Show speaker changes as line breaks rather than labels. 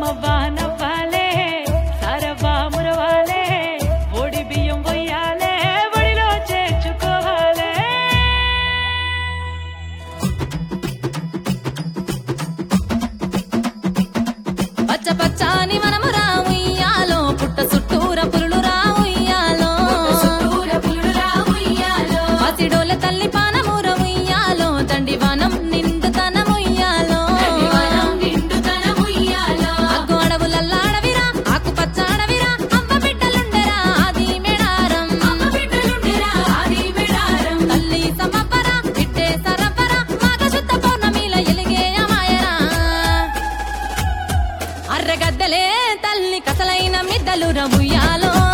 అమ్మవ్వా నవ్వాలే సారవ్వా మురవాలే ఓడి బియ్యం పొయ్యాలే ఒడిలో చేర్చుకోవాలే
పచ్చ పచ్చాని మనమురా ఉయ్యాలో పుట్ట చుట్టూర పురులు రా ఉయ్యాలో పసిడోల తల్లి పానమూర ఉయ్యాలో దండివానం నిండుతనం ఉయ్యాలో అగ్గు అడవులల్ల అడవిరా ఆకు పచ్చ అడవిరా అవ్వ బిడ్డలుండెరా ఆది మెడారం తల్లి సమవ్వరా బిడ్డే సరవ్వరా మాఘ శుద్ధ పౌర్ణమిల ఎలిగే అమాయరా అర్రగద్దలే తల్లి కసలైన మిద్దలు రవుయాలో